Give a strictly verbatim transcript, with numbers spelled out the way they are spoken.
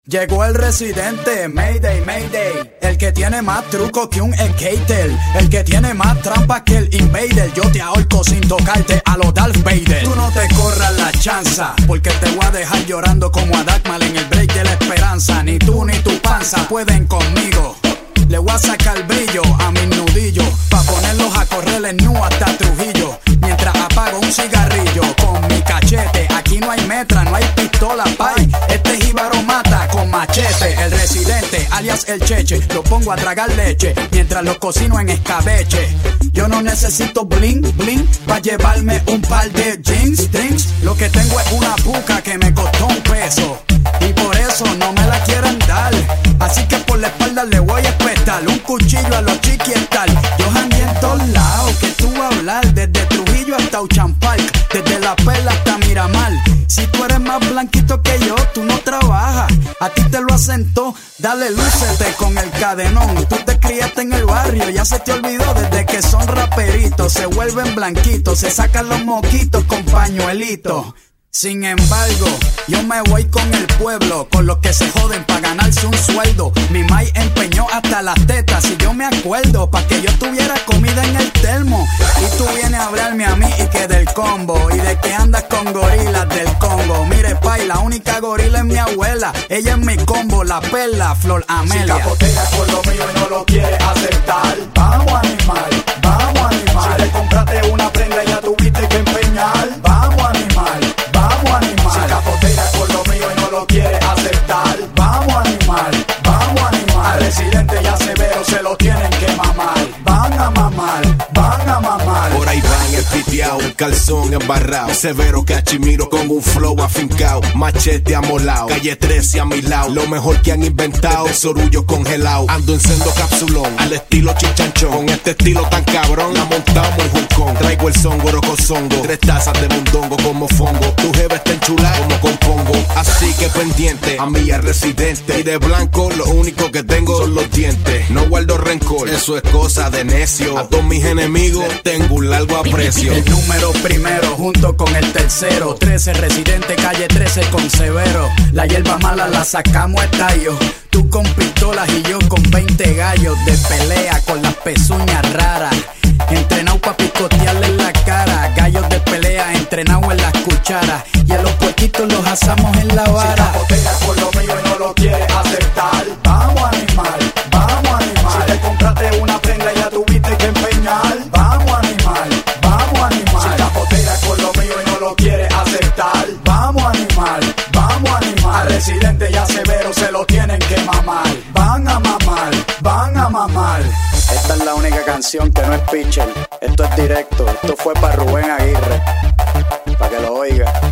Llegó el residente, Mayday, Mayday. El que tiene más truco que un skater. El que tiene más trampa que el invader. Yo te ahorco sin tocarte a los Darth Vader. Tú no te corras la chanza, porque te voy a dejar llorando como a Dagmar en el break de la esperanza. Ni tú ni tu panza pueden conmigo. Le voy a sacar brillo a mis nudillos, pa' ponerlos a correr en nu hasta Trujillo. Mientras apago un cigarrillo con mi cachete. Aquí no hay metra, no hay pistola, pay. Este jíbaro mata con machete. El residente, alias el cheche, lo pongo a tragar leche mientras lo cocino en escabeche. Yo no necesito bling, bling, pa' llevarme un par de jeans, drinks. Lo que tengo es una puca que me costó un peso, y por eso no me la quieren dar. Así que por la espalda le voy a espetar un cuchillo a los chiquietal. Yo jangué en todos lados, que tú vas a hablar, desde Trujillo hasta Ocean Park, desde La Perla hasta Miramar. Si tú eres más blanquito que yo, tú no trabajas, a ti te lo asentó. Dale, lúcete con el cadenón. Tú te criaste en el barrio, ya se te olvidó desde que son raperitos. Se vuelven blanquitos, se sacan los moquitos con pañuelitos. Sin embargo, yo me voy con el pueblo, con los que se joden pa' ganarse un sueldo. Mi mai empeñó hasta las tetas, si yo me acuerdo, pa' que yo tuviera comida en el termo. Y tú vienes a hablarme a mí y que del combo, y de que andas con gorilas del Congo. Mire, pai, la única gorila es mi abuela, ella es mi combo, la perla, Flor Amelia. Si capoteas por lo mío y no lo quieres aceptar, vamos animal, vamos animal. Si te compraste una prenda ya tuviste que empeñar, vamos animal. Vamos animal. Si capoteas por lo mío y no lo quieres aceptar, vamos animal, vamos animal. Al residente ya severo se lo tienen que mamar. Van a mamar, van a mamar. Por ahí van el piteado, el calzón embarrado, severo cachimiro con un flow afincao, machete amolao, calle trece a mi lado. Lo mejor que han inventado, el sorullo congelado. Ando en sendo capsulón, al estilo chichanchón. Con este estilo tan cabrón, la montamos en Hong Kong. Traigo el son, gorocozongo, tres tazas de mondongo como fongo. Tu jeva está enchulada como compongo. Así que pendiente, a mí es residente. Y de blanco lo único que tengo son los dientes. No guardo rencor, eso es cosa de necio. A todos mis enemigos tengo un largo aprecio. El número primero junto con el tercero, trece residente, calle trece con severo. La hierba mala la sacamos a estallo. Tú con pistolas y yo con veinte gallos de pelea con las pezuñas raras. Entrenado pa' picotearle en la cara. Gallos de pelea entrenados en las cucharas. Y a los puerquitos los asamos en la vara. Si capoteas por lo mío y no lo quieres aceptar, vamos animal, vamos animal. Si te compraste una prenda ya tuviste que empeñar, vamos animal, vamos animal. Si capoteas por lo mío y no lo quieres aceptar, vamos animal, vamos animal. Al residente ya severo se lo tienen que mamar. Van a mamar, van a mamar. Esta es la única canción que no es pitcher. Esto es directo. Esto fue para Rubén Aguirre, para que lo oiga.